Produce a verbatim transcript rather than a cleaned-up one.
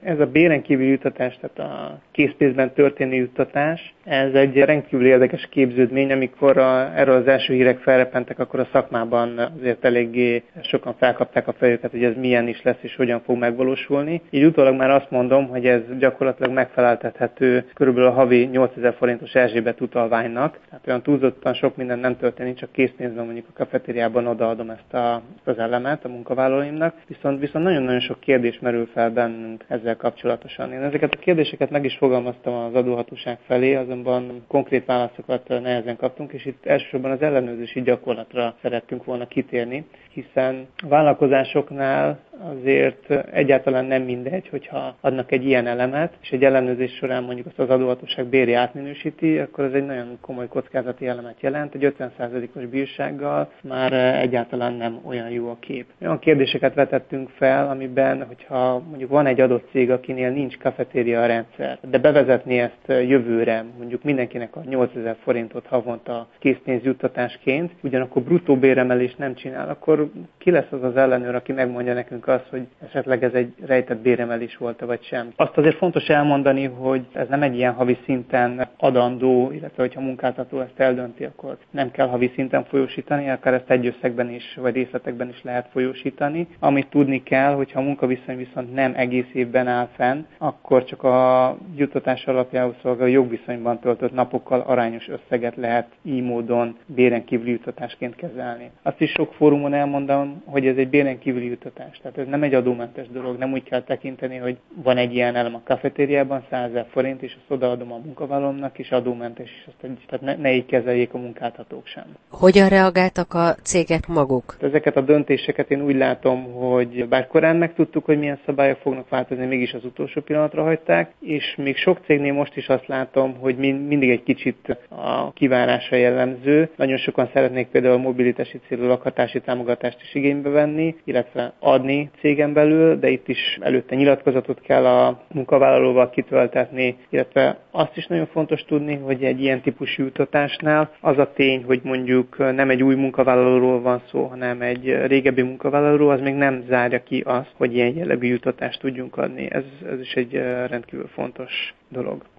Ez a béren kívüli juttatás, tehát a készpénzben történő juttatás, ez egy rendkívül érdekes képződmény. Amikor a, erről az első hírek felrepentek, akkor a szakmában azért eléggé sokan felkapták a fejüket, hogy ez milyen is lesz és hogyan fog megvalósulni. Így utólag már azt mondom, hogy ez gyakorlatilag megfeleltethető körülbelül a havi nyolcezer forintos Erzsébet utalványnak. Tehát olyan túlzottan sok minden nem történik, csak készpénzben mondjuk a kafetériában odaadom ezt a, az elemet a munkavállalóimnak. Viszont, viszont nagyon-nagyon sok kérdés merül fel bennünk ezzel kapcsolatosan. Én ezeket a kérdéseket meg is fogalmaztam az adóhatóság felé, azonban konkrét válaszokat nehezen kaptunk, és itt elsősorban az ellenőrzési gyakorlatra szerettünk volna kitérni, hiszen a vállalkozásoknál azért egyáltalán nem mindegy, hogyha adnak egy ilyen elemet, és egy ellenőrzés során mondjuk azt az adóhatóság béri átminősíti, akkor ez egy nagyon komoly kockázati elemet jelent. Egy ötven százalékos bírsággal már egyáltalán nem olyan jó a kép. Olyan kérdéseket vetettünk fel, amiben, hogyha mondjuk van egy adott cég, akinél nincs kafetéria rendszer, de bevezetni ezt jövőre, mondjuk mindenkinek a nyolcezer forintot havonta készpénzjuttatásként, ugyanakkor bruttó béremelést nem csinál, akkor ki lesz az az ellenőr, aki megmondja nekünk azt, hogy esetleg ez egy rejtett béremelés volt vagy sem. Azt azért fontos elmondani, hogy ez nem egy ilyen havi szinten adandó, illetve hogyha a munkáltató ezt eldönti, akkor nem kell havi szinten folyósítani, akár ezt egy összegben is, vagy részletekben is lehet folyósítani. Amit tudni kell, hogyha a munkaviszony viszont nem egész évben áll fenn, akkor csak a juttatás alapjául szolgáló jogviszonyban töltött napokkal arányos összeget lehet így módon béren kívüli juttatásként kezelni. Azt is sok fórumon elmondom, hogy ez egy béren kívüli juttatás. Tehát ez nem egy adómentes dolog, nem úgy kell tekinteni, hogy van egy ilyen elem a kafetériában, százezer forint, és azt odaadom a munkavállalómnak, és adómentes, és azt egy, tehát ne, ne így kezeljék a munkáltatók sem. Hogyan reagáltak a cégek maguk? Ezeket a döntéseket én úgy látom, hogy bár korán megtudtuk, hogy milyen szabályok fognak változni, mégis az utolsó pillanatra hagyták, és még sok cégnél most is azt látom, hogy mindig egy kicsit a kivárása jellemző. Nagyon sokan szeretnék például a mobilitási célú lakhatási támogatást is igénybe venni, illetve adni cégen belül, de itt is előtte nyilatkozatot kell a munkavállalóval kitöltetni, illetve azt is nagyon fontos tudni, hogy egy ilyen típusú juttatásnál az a tény, hogy mondjuk nem egy új munkavállalóról van szó, hanem egy régebbi munkavállalóról, az még nem zárja ki azt, hogy ilyen jellegű juttatást tudjunk adni. Ez, ez is egy rendkívül fontos dolog.